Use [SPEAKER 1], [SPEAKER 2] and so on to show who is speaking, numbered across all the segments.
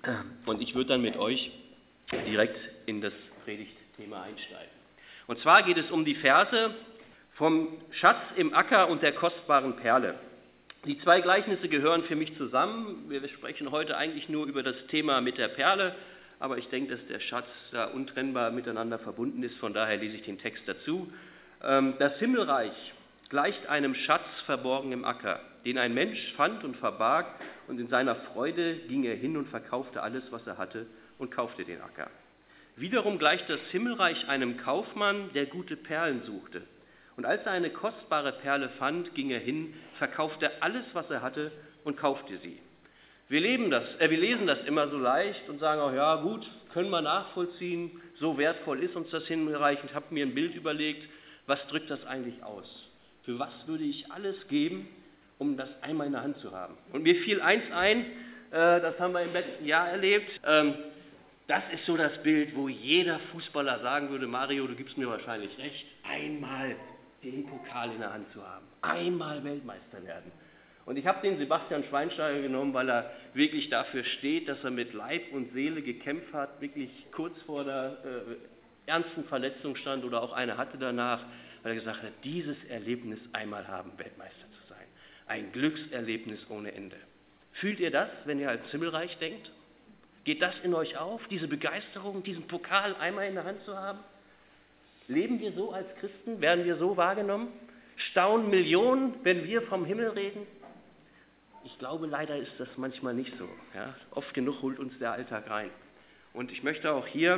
[SPEAKER 1] Und ich würde dann mit euch direkt in das Predigtthema einsteigen. Und zwar geht es um die Verse vom Schatz im Acker und der kostbaren Perle. Die zwei Gleichnisse gehören für mich zusammen. Wir sprechen heute eigentlich nur über das Thema mit der Perle, aber ich denke, dass der Schatz da untrennbar miteinander verbunden ist, von daher lese ich den Text dazu. Das Himmelreich gleicht einem Schatz verborgen im Acker, den ein Mensch fand und verbarg, und in seiner Freude ging er hin und verkaufte alles, was er hatte, und kaufte den Acker. Wiederum gleicht das Himmelreich einem Kaufmann, der gute Perlen suchte. Und als er eine kostbare Perle fand, ging er hin, verkaufte alles, was er hatte, und kaufte sie. Wir lesen das immer so leicht und sagen auch, ja gut, können wir nachvollziehen, so wertvoll ist uns das Himmelreich. Ich habe mir ein Bild überlegt, was drückt das eigentlich aus? Für was würde ich alles geben, um das einmal in der Hand zu haben? Und mir fiel eins ein, das haben wir im letzten Jahr erlebt. Das ist so das Bild, wo jeder Fußballer sagen würde, Mario, du gibst mir wahrscheinlich recht, einmal den Pokal in der Hand zu haben, einmal Weltmeister werden. Und ich habe den Sebastian Schweinsteiger genommen, weil er wirklich dafür steht, dass er mit Leib und Seele gekämpft hat, wirklich kurz vor der ernsten Verletzung stand oder auch eine hatte danach, weil er gesagt hat, dieses Erlebnis einmal haben, Weltmeister zu sein. Ein Glückserlebnis ohne Ende. Fühlt ihr das, wenn ihr als Himmelreich denkt? Geht das in euch auf, diese Begeisterung, diesen Pokal einmal in der Hand zu haben? Leben wir so als Christen? Werden wir so wahrgenommen? Staunen Millionen, wenn wir vom Himmel reden? Ich glaube, leider ist das manchmal nicht so. Ja? Oft genug holt uns der Alltag rein. Und ich möchte auch hier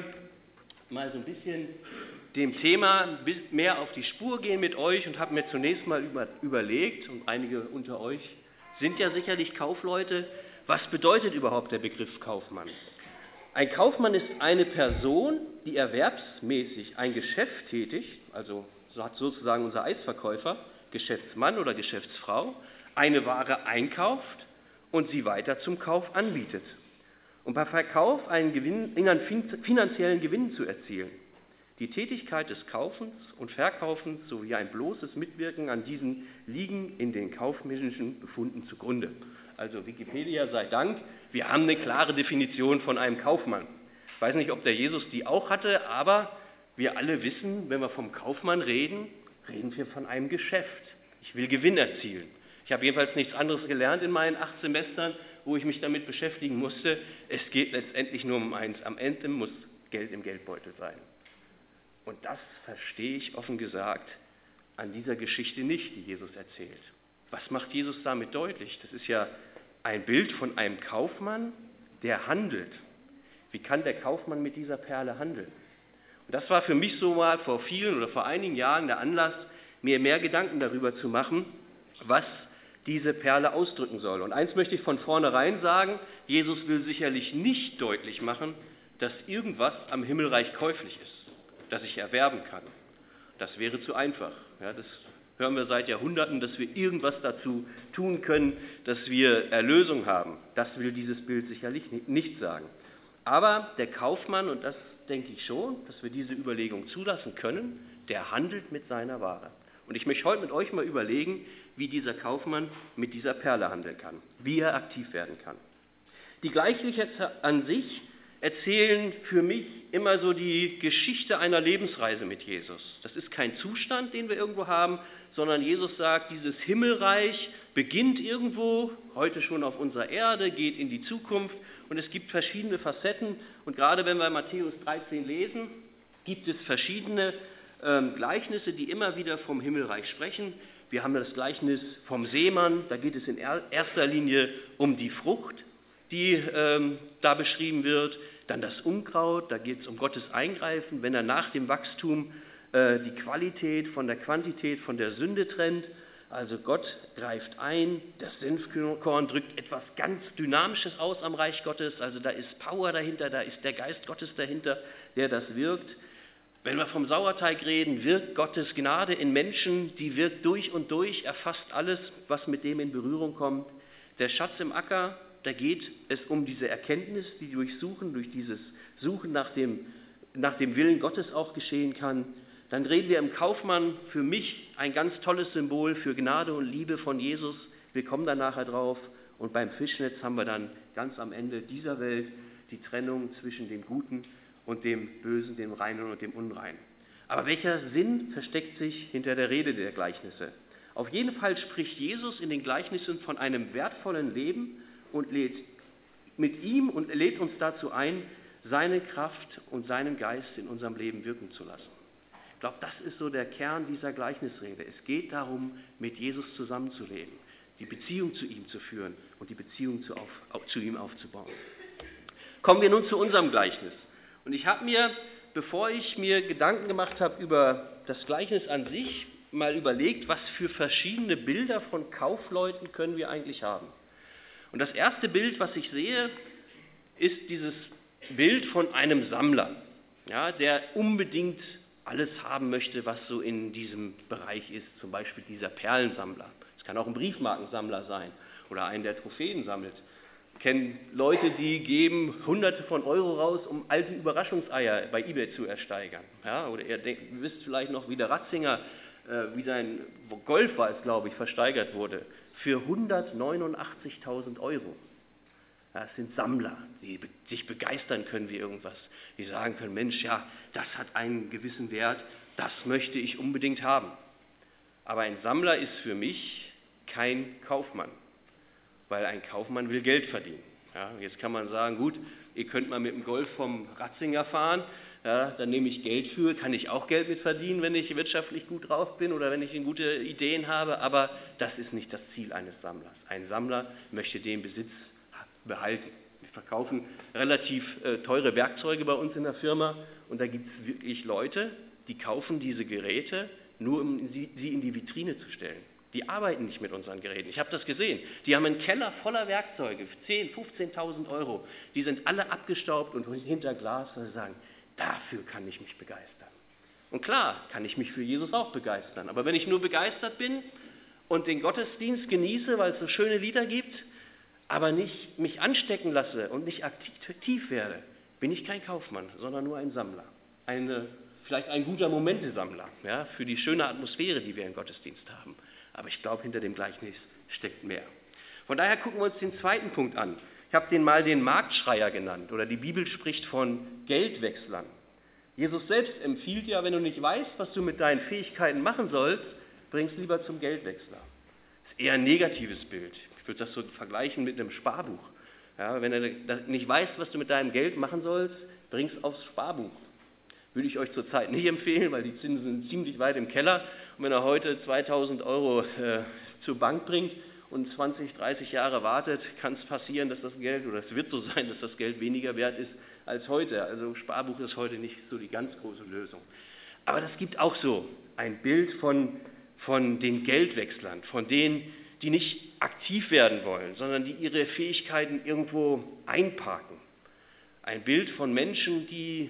[SPEAKER 1] mal so ein bisschen dem Thema mehr auf die Spur gehen mit euch und habe mir zunächst mal überlegt, und einige unter euch sind ja sicherlich Kaufleute, was bedeutet überhaupt der Begriff Kaufmann? Ein Kaufmann ist eine Person, die erwerbsmäßig ein Geschäft tätigt, also so hat sozusagen unser Eisverkäufer, Geschäftsmann oder Geschäftsfrau, eine Ware einkauft und sie weiter zum Kauf anbietet, um bei Verkauf einen finanziellen Gewinn zu erzielen. Die Tätigkeit des Kaufens und Verkaufens sowie ein bloßes Mitwirken an diesen liegen in den kaufmännischen Befunden zugrunde. Also Wikipedia sei Dank, wir haben eine klare Definition von einem Kaufmann. Ich weiß nicht, ob der Jesus die auch hatte, aber wir alle wissen, wenn wir vom Kaufmann reden, reden wir von einem Geschäft. Ich will Gewinn erzielen. Ich habe jedenfalls nichts anderes gelernt in meinen 8 Semestern, wo ich mich damit beschäftigen musste. Es geht letztendlich nur um eins. Am Ende muss Geld im Geldbeutel sein. Und das verstehe ich offen gesagt an dieser Geschichte nicht, die Jesus erzählt. Was macht Jesus damit deutlich? Das ist ja ein Bild von einem Kaufmann, der handelt. Wie kann der Kaufmann mit dieser Perle handeln? Und das war für mich so mal vor einigen Jahren der Anlass, mir mehr Gedanken darüber zu machen, was diese Perle ausdrücken soll. Und eins möchte ich von vornherein sagen, Jesus will sicherlich nicht deutlich machen, dass irgendwas am Himmelreich käuflich ist, das ich erwerben kann. Das wäre zu einfach. Ja, das hören wir seit Jahrhunderten, dass wir irgendwas dazu tun können, dass wir Erlösung haben. Das will dieses Bild sicherlich nicht sagen. Aber der Kaufmann, und das denke ich schon, dass wir diese Überlegung zulassen können, der handelt mit seiner Ware. Und ich möchte heute mit euch mal überlegen, wie dieser Kaufmann mit dieser Perle handeln kann, wie er aktiv werden kann. Die Gleichnisse an sich erzählen für mich immer so die Geschichte einer Lebensreise mit Jesus. Das ist kein Zustand, den wir irgendwo haben, sondern Jesus sagt, dieses Himmelreich beginnt irgendwo, heute schon auf unserer Erde, geht in die Zukunft und es gibt verschiedene Facetten. Und gerade wenn wir Matthäus 13 lesen, gibt es verschiedene Gleichnisse, die immer wieder vom Himmelreich sprechen. Wir haben das Gleichnis vom Seemann, da geht es in erster Linie um die Frucht, die da beschrieben wird. Dann das Unkraut, da geht es um Gottes Eingreifen, wenn er nach dem Wachstum die Qualität von der Quantität, von der Sünde trennt. Also Gott greift ein, das Senfkorn drückt etwas ganz Dynamisches aus am Reich Gottes, also da ist Power dahinter, da ist der Geist Gottes dahinter, der das wirkt. Wenn wir vom Sauerteig reden, wirkt Gottes Gnade in Menschen, die wirkt durch und durch, erfasst alles, was mit dem in Berührung kommt. Der Schatz im Acker, da geht es um diese Erkenntnis, die durch dieses Suchen nach dem Willen Gottes auch geschehen kann. Dann reden wir im Kaufmann, für mich ein ganz tolles Symbol für Gnade und Liebe von Jesus. Wir kommen da nachher drauf. Und beim Fischnetz haben wir dann ganz am Ende dieser Welt die Trennung zwischen dem Guten und dem Bösen, dem Reinen und dem Unreinen. Aber welcher Sinn versteckt sich hinter der Rede der Gleichnisse? Auf jeden Fall spricht Jesus in den Gleichnissen von einem wertvollen Leben und lädt uns dazu ein, seine Kraft und seinen Geist in unserem Leben wirken zu lassen. Ich glaube, das ist so der Kern dieser Gleichnisrede. Es geht darum, mit Jesus zusammenzuleben, die Beziehung zu ihm zu führen und die Beziehung zu ihm aufzubauen. Kommen wir nun zu unserem Gleichnis. Und ich habe mir, bevor ich mir Gedanken gemacht habe über das Gleichnis an sich, mal überlegt, was für verschiedene Bilder von Kaufleuten können wir eigentlich haben. Und das erste Bild, was ich sehe, ist dieses Bild von einem Sammler, ja, der unbedingt alles haben möchte, was so in diesem Bereich ist, zum Beispiel dieser Perlensammler. Es kann auch ein Briefmarkensammler sein oder einen, der Trophäen sammelt. Ich kenne Leute, die geben Hunderte von Euro raus, um alte Überraschungseier bei eBay zu ersteigern. Ja, oder ihr wisst vielleicht noch, wie der Ratzinger, wie sein Golf war es, glaube ich, versteigert wurde, für 189.000 Euro. Das sind Sammler, die sich begeistern können wie irgendwas. Die sagen können, Mensch, ja, das hat einen gewissen Wert, das möchte ich unbedingt haben. Aber ein Sammler ist für mich kein Kaufmann, weil ein Kaufmann will Geld verdienen. Ja, jetzt kann man sagen, gut, ihr könnt mal mit dem Golf vom Ratzinger fahren, ja, dann nehme ich Geld für, kann ich auch Geld mit verdienen, wenn ich wirtschaftlich gut drauf bin oder wenn ich gute Ideen habe, aber das ist nicht das Ziel eines Sammlers. Ein Sammler möchte den Besitz behalten. Wir verkaufen relativ teure Werkzeuge bei uns in der Firma und da gibt es wirklich Leute, die kaufen diese Geräte, nur um sie in die Vitrine zu stellen. Die arbeiten nicht mit unseren Geräten. Ich habe das gesehen. Die haben einen Keller voller Werkzeuge, 10.000, 15.000 Euro. Die sind alle abgestaubt und hinter Glas, und sagen, dafür kann ich mich begeistern. Und klar, kann ich mich für Jesus auch begeistern. Aber wenn ich nur begeistert bin und den Gottesdienst genieße, weil es so schöne Lieder gibt, aber nicht mich anstecken lasse und nicht aktiv werde, bin ich kein Kaufmann, sondern nur ein Sammler. Vielleicht ein guter Momentesammler, ja, für die schöne Atmosphäre, die wir im Gottesdienst haben. Aber ich glaube, hinter dem Gleichnis steckt mehr. Von daher gucken wir uns den zweiten Punkt an. Ich habe den mal den Marktschreier genannt, oder die Bibel spricht von Geldwechslern. Jesus selbst empfiehlt ja, wenn du nicht weißt, was du mit deinen Fähigkeiten machen sollst, bring es lieber zum Geldwechsler. Das ist eher ein negatives Bild. Ich würde das so vergleichen mit einem Sparbuch. Ja, wenn du nicht weißt, was du mit deinem Geld machen sollst, bring es aufs Sparbuch. Würde ich euch zurzeit nicht empfehlen, weil die Zinsen sind ziemlich weit im Keller. Und wenn er heute 2.000 Euro zur Bank bringt und 20, 30 Jahre wartet, kann es passieren, dass das Geld, oder es wird so sein, dass das Geld weniger wert ist als heute. Also Sparbuch ist heute nicht so die ganz große Lösung. Aber das gibt auch so ein Bild von den Geldwechslern, von denen, die nicht aktiv werden wollen, sondern die ihre Fähigkeiten irgendwo einparken. Ein Bild von Menschen, die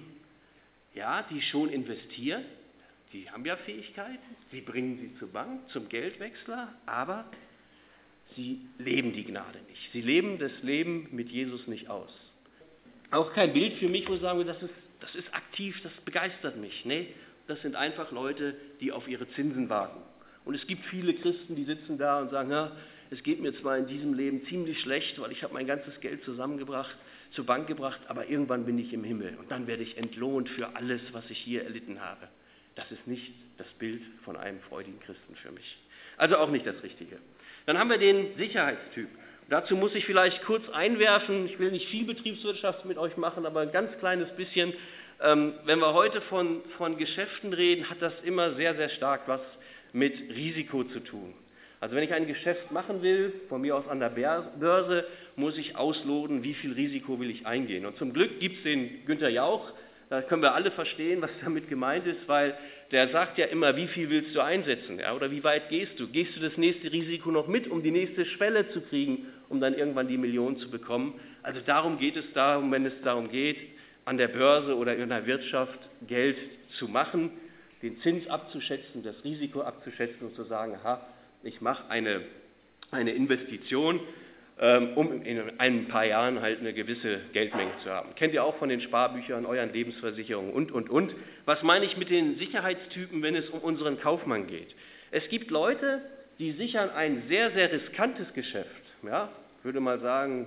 [SPEAKER 1] schon investieren, die haben ja Fähigkeiten, sie bringen sie zur Bank, zum Geldwechsler, aber sie leben die Gnade nicht. Sie leben das Leben mit Jesus nicht aus. Auch kein Bild für mich, wo ich sagen würde, das ist aktiv, das begeistert mich. Nee, das sind einfach Leute, die auf ihre Zinsen warten. Und es gibt viele Christen, die sitzen da und sagen, ja, es geht mir zwar in diesem Leben ziemlich schlecht, weil ich habe mein ganzes Geld zusammengebracht, zur Bank gebracht, aber irgendwann bin ich im Himmel und dann werde ich entlohnt für alles, was ich hier erlitten habe. Das ist nicht das Bild von einem freudigen Christen für mich. Also auch nicht das Richtige. Dann haben wir den Sicherheitstyp. Dazu muss ich vielleicht kurz einwerfen, ich will nicht viel Betriebswirtschaft mit euch machen, aber ein ganz kleines bisschen. Wenn wir heute von Geschäften reden, hat das immer sehr, sehr stark was mit Risiko zu tun. Also wenn ich ein Geschäft machen will, von mir aus an der Börse, muss ich ausloten, wie viel Risiko will ich eingehen. Und zum Glück gibt es den Günther Jauch, da können wir alle verstehen, was damit gemeint ist, weil der sagt ja immer, wie viel willst du einsetzen, ja, oder wie weit gehst du? Gehst du das nächste Risiko noch mit, um die nächste Schwelle zu kriegen, um dann irgendwann die Million zu bekommen? Also darum geht es wenn es darum geht, an der Börse oder in der Wirtschaft Geld zu machen, den Zins abzuschätzen, das Risiko abzuschätzen und zu sagen, aha, ich mache eine Investition, um in ein paar Jahren halt eine gewisse Geldmenge zu haben. Kennt ihr auch von den Sparbüchern, euren Lebensversicherungen und. Was meine ich mit den Sicherheitstypen, wenn es um unseren Kaufmann geht? Es gibt Leute, die sichern ein sehr, sehr riskantes Geschäft. Ja, ich würde mal sagen,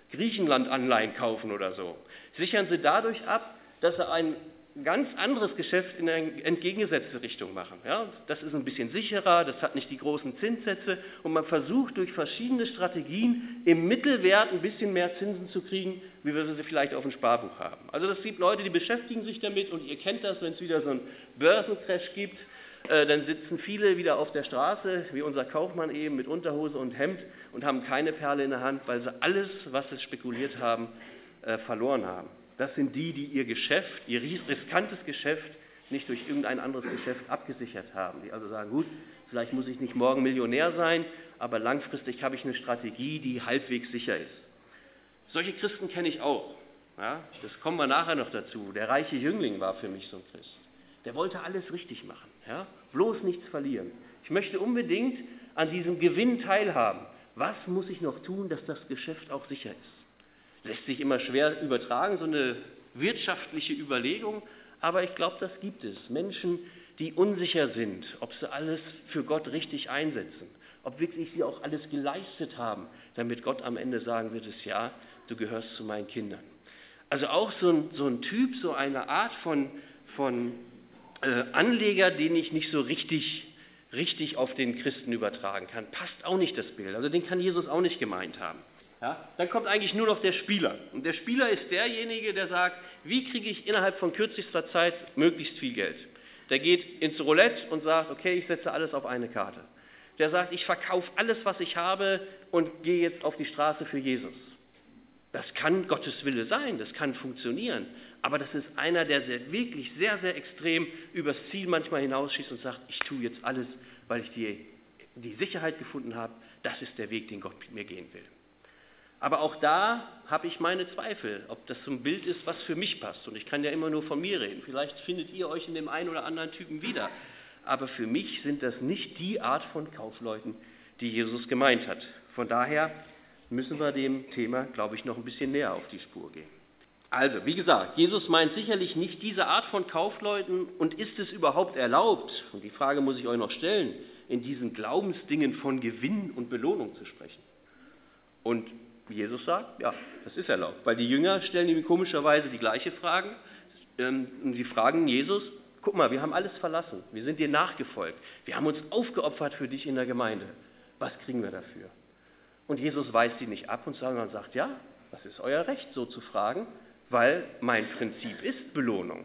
[SPEAKER 1] Griechenland-Anleihen kaufen oder so. Sichern sie dadurch ab, dass sie ein ganz anderes Geschäft in eine entgegengesetzte Richtung machen. Ja, das ist ein bisschen sicherer, das hat nicht die großen Zinssätze und man versucht durch verschiedene Strategien im Mittelwert ein bisschen mehr Zinsen zu kriegen, wie wir sie vielleicht auf dem Sparbuch haben. Also das gibt Leute, die beschäftigen sich damit und ihr kennt das, wenn es wieder so einen Börsencrash gibt, dann sitzen viele wieder auf der Straße, wie unser Kaufmann eben, mit Unterhose und Hemd und haben keine Perle in der Hand, weil sie alles, was sie spekuliert haben, verloren haben. Das sind die, die ihr Geschäft, ihr riskantes Geschäft nicht durch irgendein anderes Geschäft abgesichert haben. Die also sagen, gut, vielleicht muss ich nicht morgen Millionär sein, aber langfristig habe ich eine Strategie, die halbwegs sicher ist. Solche Christen kenne ich auch. Ja, das kommen wir nachher noch dazu. Der reiche Jüngling war für mich so ein Christ. Der wollte alles richtig machen, ja? Bloß nichts verlieren. Ich möchte unbedingt an diesem Gewinn teilhaben. Was muss ich noch tun, dass das Geschäft auch sicher ist? Lässt sich immer schwer übertragen, so eine wirtschaftliche Überlegung, aber ich glaube, das gibt es. Menschen, die unsicher sind, ob sie alles für Gott richtig einsetzen, ob wirklich sie auch alles geleistet haben, damit Gott am Ende sagen wird, ja, du gehörst zu meinen Kindern. Also auch so ein Typ, so eine Art von Anleger, den ich nicht so richtig auf den Christen übertragen kann. Passt auch nicht das Bild. Also den kann Jesus auch nicht gemeint haben. Ja, dann kommt eigentlich nur noch der Spieler. Und der Spieler ist derjenige, der sagt, wie kriege ich innerhalb von kürzester Zeit möglichst viel Geld? Der geht ins Roulette und sagt, okay, ich setze alles auf eine Karte. Der sagt, ich verkaufe alles, was ich habe und gehe jetzt auf die Straße für Jesus. Das kann Gottes Wille sein, das kann funktionieren. Aber das ist einer, der wirklich sehr, sehr extrem übers Ziel manchmal hinausschießt und sagt, ich tue jetzt alles, weil ich die Sicherheit gefunden habe, das ist der Weg, den Gott mit mir gehen will. Aber auch da habe ich meine Zweifel, ob das so ein Bild ist, was für mich passt. Und ich kann ja immer nur von mir reden. Vielleicht findet ihr euch in dem einen oder anderen Typen wieder. Aber für mich sind das nicht die Art von Kaufleuten, die Jesus gemeint hat. Von daher müssen wir dem Thema, glaube ich, noch ein bisschen näher auf die Spur gehen. Also, wie gesagt, Jesus meint sicherlich nicht diese Art von Kaufleuten. Und ist es überhaupt erlaubt, und die Frage muss ich euch noch stellen, in diesen Glaubensdingen von Gewinn und Belohnung zu sprechen? Und Jesus sagt, ja, das ist erlaubt, weil die Jünger stellen ihm komischerweise die gleiche Frage. Und sie fragen Jesus, guck mal, wir haben alles verlassen, wir sind dir nachgefolgt, wir haben uns aufgeopfert für dich in der Gemeinde. Was kriegen wir dafür? Und Jesus weist sie nicht ab und sondern sagt, ja, das ist euer Recht, so zu fragen, weil mein Prinzip ist Belohnung.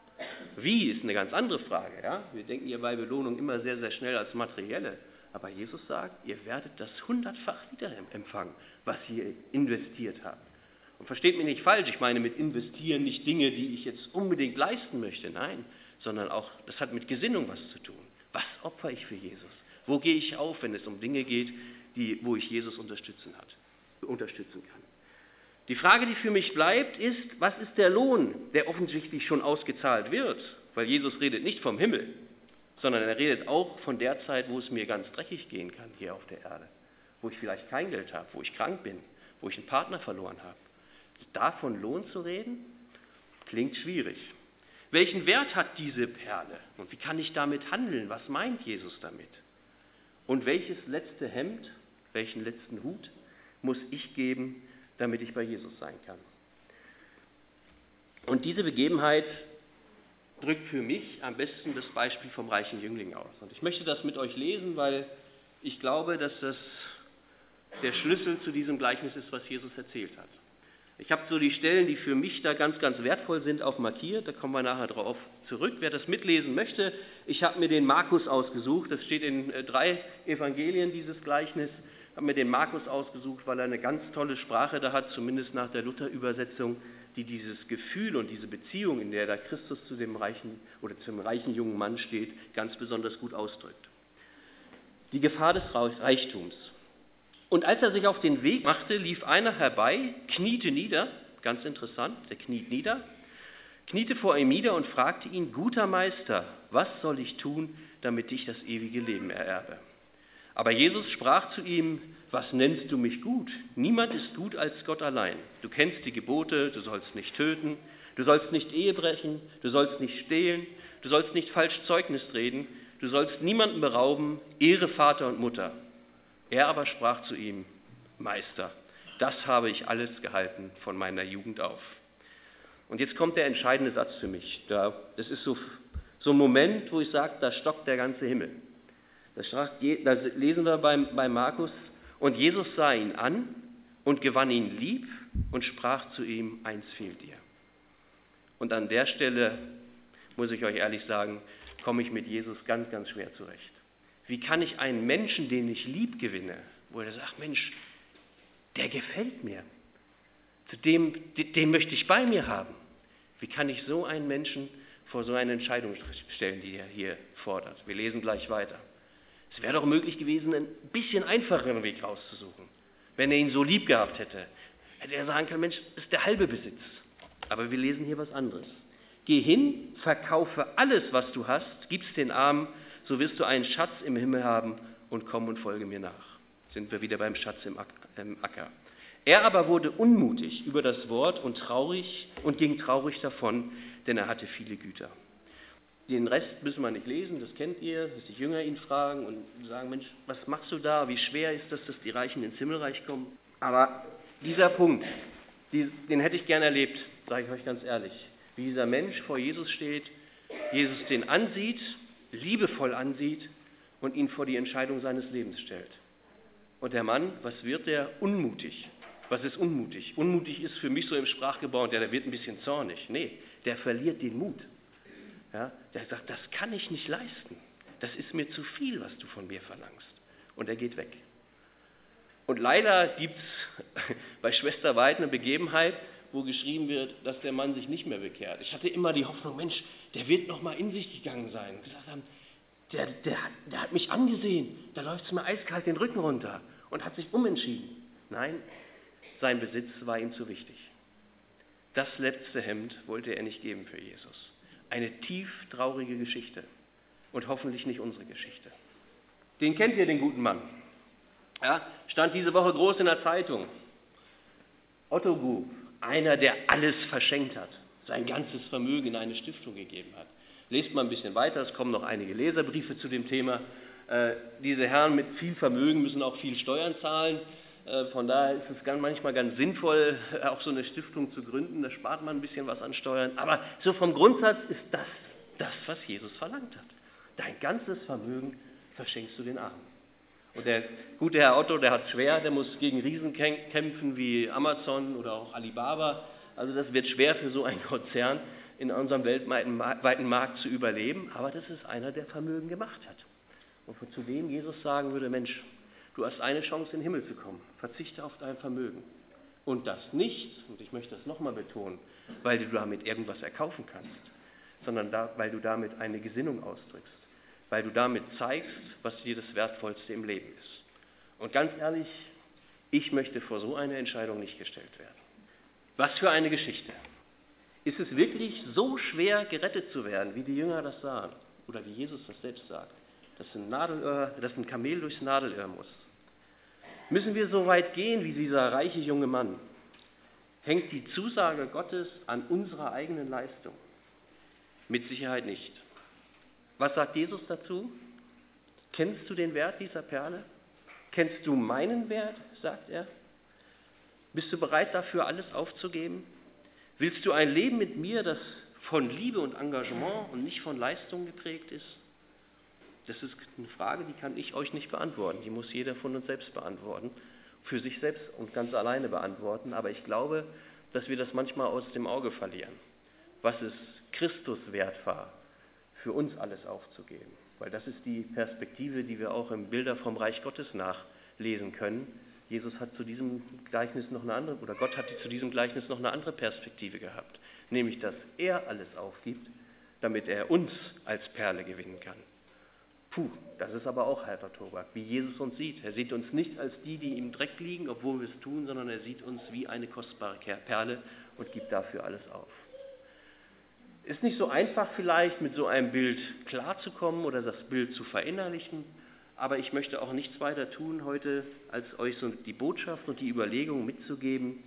[SPEAKER 1] Wie, ist eine ganz andere Frage. Ja? Wir denken ja bei Belohnung immer sehr, sehr schnell als materielle. Aber Jesus sagt, ihr werdet das 100-fach wieder empfangen, was ihr investiert habt. Und versteht mich nicht falsch, ich meine mit investieren nicht Dinge, die ich jetzt unbedingt leisten möchte, nein, sondern auch, das hat mit Gesinnung was zu tun. Was opfere ich für Jesus? Wo gehe ich auf, wenn es um Dinge geht, wo ich Jesus unterstützen kann? Die Frage, die für mich bleibt, ist, was ist der Lohn, der offensichtlich schon ausgezahlt wird? Weil Jesus redet nicht vom Himmel, sondern er redet auch von der Zeit, wo es mir ganz dreckig gehen kann hier auf der Erde, wo ich vielleicht kein Geld habe, wo ich krank bin, wo ich einen Partner verloren habe. Davon Lohn zu reden, klingt schwierig. Welchen Wert hat diese Perle und wie kann ich damit handeln? Was meint Jesus damit? Und welches letzte Hemd, welchen letzten Hut muss ich geben, damit ich bei Jesus sein kann? Und diese Begebenheit drückt für mich am besten das Beispiel vom reichen Jüngling aus. Und ich möchte das mit euch lesen, weil ich glaube, dass das der Schlüssel zu diesem Gleichnis ist, was Jesus erzählt hat. Ich habe so die Stellen, die für mich da ganz, ganz wertvoll sind, auch markiert. Da kommen wir nachher drauf zurück. Wer das mitlesen möchte, ich habe mir den Markus ausgesucht. Das steht in 3 Evangelien, dieses Gleichnis. Ich habe mir den Markus ausgesucht, weil er eine ganz tolle Sprache da hat, zumindest nach der Luther-Übersetzung, die dieses Gefühl und diese Beziehung, in der da Christus zu dem reichen oder zum reichen jungen Mann steht, ganz besonders gut ausdrückt. Die Gefahr des Reichtums. Und als er sich auf den Weg machte, lief einer herbei, kniete nieder, ganz interessant, der kniet nieder, kniete vor ihm nieder und fragte ihn, guter Meister, was soll ich tun, damit ich das ewige Leben ererbe? Aber Jesus sprach zu ihm, was nennst du mich gut? Niemand ist gut als Gott allein. Du kennst die Gebote, du sollst nicht töten, du sollst nicht Ehe brechen, du sollst nicht stehlen, du sollst nicht falsch Zeugnis reden, du sollst niemanden berauben, ehre Vater und Mutter. Er aber sprach zu ihm, Meister, das habe ich alles gehalten von meiner Jugend auf. Und jetzt kommt der entscheidende Satz für mich. Das ist so ein Moment, wo ich sage, da stockt der ganze Himmel. Da lesen wir bei Markus, und Jesus sah ihn an und gewann ihn lieb und sprach zu ihm, eins fehlt dir. Und an der Stelle, muss ich euch ehrlich sagen, komme ich mit Jesus ganz, ganz schwer zurecht. Wie kann ich einen Menschen, den ich lieb gewinne, wo er sagt, Mensch, der gefällt mir, den möchte ich bei mir haben. Wie kann ich so einen Menschen vor so eine Entscheidung stellen, die er hier fordert? Wir lesen gleich weiter. Es wäre doch möglich gewesen, einen bisschen einfacheren Weg rauszusuchen. Wenn er ihn so lieb gehabt hätte, hätte er sagen können, Mensch, das ist der halbe Besitz. Aber wir lesen hier was anderes. Geh hin, verkaufe alles, was du hast, gib's den Armen, so wirst du einen Schatz im Himmel haben und komm und folge mir nach. Sind wir wieder beim Schatz im Acker. Er aber wurde unmutig über das Wort und ging traurig davon, denn er hatte viele Güter. Den Rest müssen wir nicht lesen, das kennt ihr, dass die Jünger ihn fragen und sagen, Mensch, was machst du da, wie schwer ist das, dass die Reichen ins Himmelreich kommen? Aber dieser Punkt, den hätte ich gern erlebt, sage ich euch ganz ehrlich, wie dieser Mensch vor Jesus steht, Jesus den ansieht, liebevoll ansieht und ihn vor die Entscheidung seines Lebens stellt. Und der Mann, was wird der? Unmutig. Was ist unmutig? Unmutig ist für mich so im Sprachgebrauch, der wird ein bisschen zornig. Nee, der verliert den Mut. Ja, der sagt, das kann ich nicht leisten. Das ist mir zu viel, was du von mir verlangst. Und er geht weg. Und leider gibt es bei Schwester Weid eine Begebenheit, wo geschrieben wird, dass der Mann sich nicht mehr bekehrt. Ich hatte immer die Hoffnung, Mensch, der wird noch mal in sich gegangen sein. Und gesagt haben, der hat mich angesehen, da läuft es mir eiskalt den Rücken runter und hat sich umentschieden. Nein, sein Besitz war ihm zu wichtig. Das letzte Hemd wollte er nicht geben für Jesus. Eine tief traurige Geschichte und hoffentlich nicht unsere Geschichte. Den kennt ihr, den guten Mann. Ja, stand diese Woche groß in der Zeitung. Otto Group, einer, der alles verschenkt hat, sein ganzes Vermögen in eine Stiftung gegeben hat. Lest mal ein bisschen weiter, es kommen noch einige Leserbriefe zu dem Thema. Diese Herren mit viel Vermögen müssen auch viel Steuern zahlen. Von daher ist es manchmal ganz sinnvoll, auch so eine Stiftung zu gründen. Da spart man ein bisschen was an Steuern. Aber so vom Grundsatz ist das, was Jesus verlangt hat. Dein ganzes Vermögen verschenkst du den Armen. Und der gute Herr Otto, der hat es schwer, der muss gegen Riesen kämpfen wie Amazon oder auch Alibaba. Also das wird schwer für so einen Konzern in unserem weltweiten Markt zu überleben. Aber das ist einer, der Vermögen gemacht hat. Und zu dem Jesus sagen würde, Mensch, du hast eine Chance, in den Himmel zu kommen. Verzichte auf dein Vermögen. Und das nicht, und ich möchte das nochmal betonen, weil du damit irgendwas erkaufen kannst, sondern weil du damit eine Gesinnung ausdrückst. Weil du damit zeigst, was dir das Wertvollste im Leben ist. Und ganz ehrlich, ich möchte vor so eine Entscheidung nicht gestellt werden. Was für eine Geschichte. Ist es wirklich so schwer, gerettet zu werden, wie die Jünger das sagen? Oder wie Jesus das selbst sagt? Dass ein Kamel durchs Nadelöhr muss. Müssen wir so weit gehen wie dieser reiche junge Mann? Hängt die Zusage Gottes an unserer eigenen Leistung? Mit Sicherheit nicht. Was sagt Jesus dazu? Kennst du den Wert dieser Perle? Kennst du meinen Wert, sagt er? Bist du bereit dafür, alles aufzugeben? Willst du ein Leben mit mir, das von Liebe und Engagement und nicht von Leistung geprägt ist? Das ist eine Frage, die kann ich euch nicht beantworten. Die muss jeder von uns selbst beantworten, für sich selbst und ganz alleine beantworten. Aber ich glaube, dass wir das manchmal aus dem Auge verlieren, was es Christus wert war, für uns alles aufzugeben. Weil das ist die Perspektive, die wir auch im Bilder vom Reich Gottes nachlesen können. Jesus hat zu diesem Gleichnis noch eine andere, oder Gott hat zu diesem Gleichnis noch eine andere Perspektive gehabt. Nämlich, dass er alles aufgibt, damit er uns als Perle gewinnen kann. Puh, das ist aber auch harter Tobak, wie Jesus uns sieht. Er sieht uns nicht als die im Dreck liegen, obwohl wir es tun, sondern er sieht uns wie eine kostbare Perle und gibt dafür alles auf. Ist nicht so einfach vielleicht, mit so einem Bild klarzukommen oder das Bild zu verinnerlichen, aber ich möchte auch nichts weiter tun heute, als euch so die Botschaft und die Überlegung mitzugeben,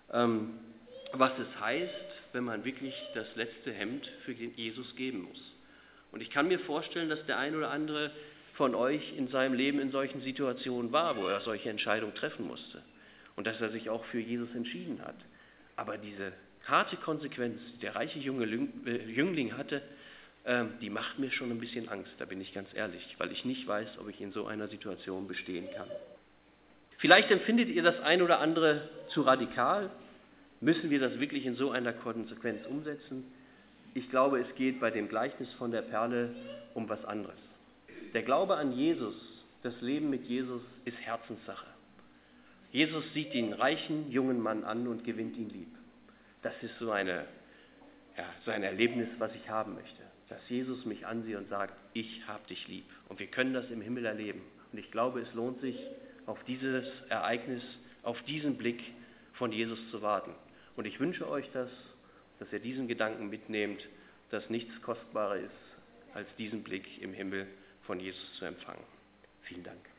[SPEAKER 1] was es heißt, wenn man wirklich das letzte Hemd für Jesus geben muss. Und ich kann mir vorstellen, dass der ein oder andere von euch in seinem Leben in solchen Situationen war, wo er solche Entscheidungen treffen musste. und dass er sich auch für Jesus entschieden hat. Aber diese harte Konsequenz, die der reiche Jüngling hatte, die macht mir schon ein bisschen Angst, da bin ich ganz ehrlich, weil ich nicht weiß, ob ich in so einer Situation bestehen kann. Vielleicht empfindet ihr das ein oder andere zu radikal. Müssen wir das wirklich in so einer Konsequenz umsetzen? Ich glaube, es geht bei dem Gleichnis von der Perle um was anderes. Der Glaube an Jesus, das Leben mit Jesus ist Herzenssache. Jesus sieht den reichen jungen Mann an und gewinnt ihn lieb. Das ist so ein Erlebnis, was ich haben möchte. Dass Jesus mich ansieht und sagt, ich habe dich lieb. Und wir können das im Himmel erleben. Und ich glaube, es lohnt sich, auf dieses Ereignis, auf diesen Blick von Jesus zu warten. Und ich wünsche euch das, dass ihr diesen Gedanken mitnehmt, dass nichts kostbarer ist, als diesen Blick im Himmel von Jesus zu empfangen. Vielen Dank.